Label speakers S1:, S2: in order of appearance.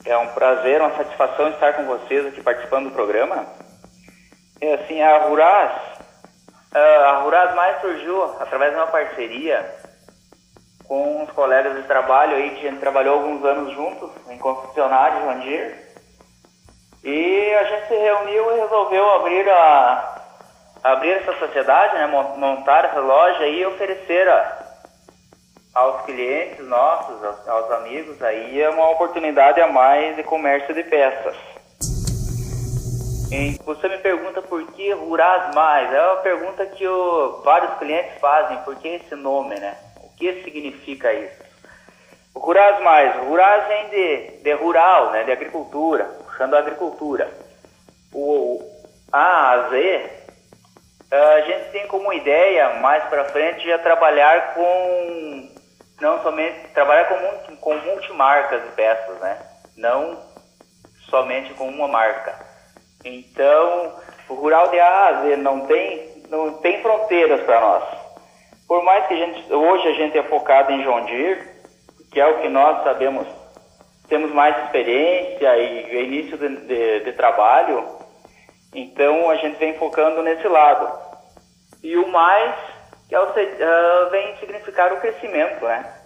S1: É um prazer, uma satisfação estar com vocês aqui participando do programa. Assim, a Ruraz Mais surgiu através de uma parceria com os colegas de trabalho aí, que a gente trabalhou alguns anos juntos em concessionária John Deere. E a gente se reuniu e resolveu abrir essa sociedade, né, montar essa loja e oferecer aos clientes nossos, aos amigos, aí é uma oportunidade a mais de comércio de peças. E você me pergunta por que Ruraz Mais? É uma pergunta que vários clientes fazem, por que esse nome, né? O que significa isso? O Ruraz Mais, Ruraz vem de rural, né, de agricultura, puxando a agricultura. O A a Z, a gente tem como ideia, mais para frente, já trabalhar não somente trabalhar com multimarcas de peças, né? Não somente com uma marca. Então, o rural de A a Z não tem fronteiras para nós. Por mais que hoje a gente é focado em John Deere, que é o que nós sabemos, temos mais experiência e início de trabalho, então a gente vem focando nesse lado. E o mais, que vem significar o crescimento, né?